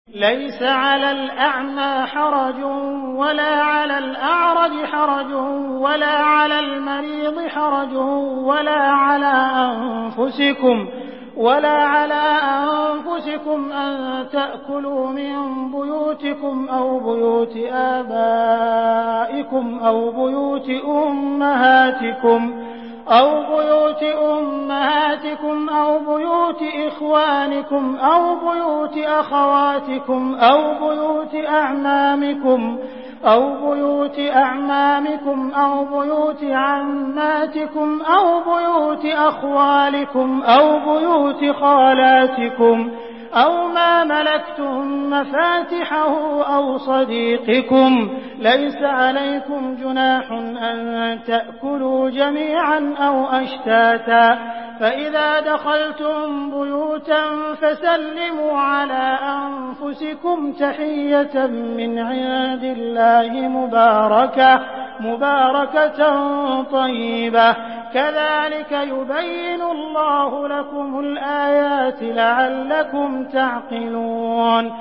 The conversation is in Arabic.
ليس على الأعمى حرج ولا على الأعرج حرج ولا على المريض حرج ولا على أنفسكم أن تأكلوا من بيوتكم أو بيوت آبائكم أو بيوت أمهاتكم أو بيوت إخوانكم أو بيوت أخواتكم أو بيوت أعمامكم أو بيوت عماتكم أو بيوت أخوالكم أو بيوت خالاتكم أو ما ملكتم مفاتحه أو صديقكم. ليس عليكم جناح أن تأكلوا جميعا أو أشتاتا، فإذا دخلتم بيوتا فسلموا على أنفسكم تحية من عند الله مباركة طيبة. كذلك يبين الله لكم الآيات لعلكم تعقلون.